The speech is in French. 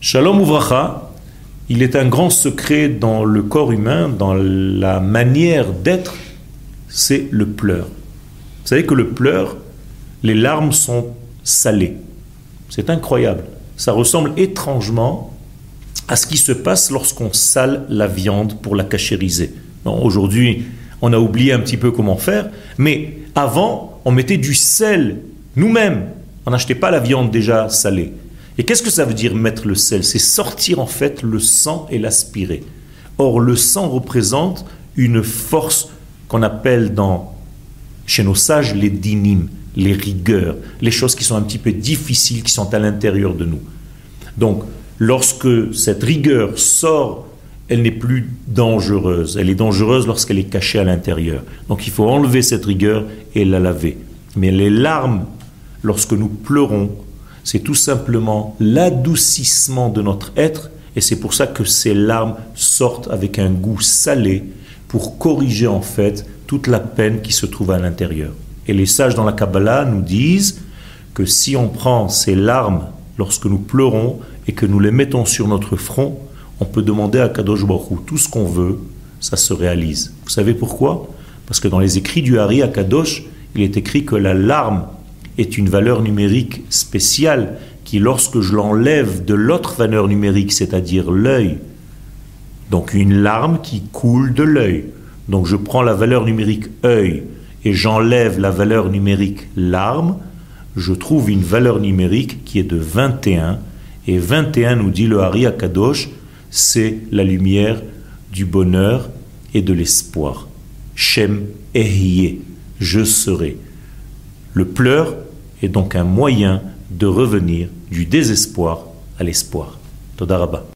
Shalom Uvracha, il est un grand secret dans le corps humain, dans la manière d'être, c'est le pleur. Vous savez que le pleur, les larmes sont salées. C'est incroyable. Ça ressemble étrangement à ce qui se passe lorsqu'on sale la viande pour la cachériser. Aujourd'hui, on a oublié un petit peu comment faire, mais avant, on mettait du sel nous-mêmes. On n'achetait pas la viande déjà salée. Et qu'est-ce que ça veut dire mettre le sel? C'est sortir en fait le sang et l'aspirer. Or, le sang représente une force qu'on appelle chez nos sages les dinim, les rigueurs, les choses qui sont un petit peu difficiles, qui sont à l'intérieur de nous. Donc, lorsque cette rigueur sort, elle n'est plus dangereuse. Elle est dangereuse lorsqu'elle est cachée à l'intérieur. Donc, il faut enlever cette rigueur et la laver. Mais les larmes, lorsque nous pleurons, c'est tout simplement l'adoucissement de notre être, et c'est pour ça que ces larmes sortent avec un goût salé pour corriger en fait toute la peine qui se trouve à l'intérieur. Et les sages dans la Kabbalah nous disent que si on prend ces larmes lorsque nous pleurons et que nous les mettons sur notre front, on peut demander à Kadosh Baruch Hu tout ce qu'on veut, ça se réalise. Vous savez pourquoi? Parce que dans les écrits du Hari à Kadosh, il est écrit que la larme est une valeur numérique spéciale qui, lorsque je l'enlève de l'autre valeur numérique, c'est-à-dire l'œil, donc une larme qui coule de l'œil. Donc je prends la valeur numérique œil et j'enlève la valeur numérique larme, je trouve une valeur numérique qui est de 21. Et 21, nous dit le Hari Akadosh, c'est la lumière du bonheur et de l'espoir. Shem Ehyeh, je serai. Le pleur est donc un moyen de revenir du désespoir à l'espoir. Toda Rabba.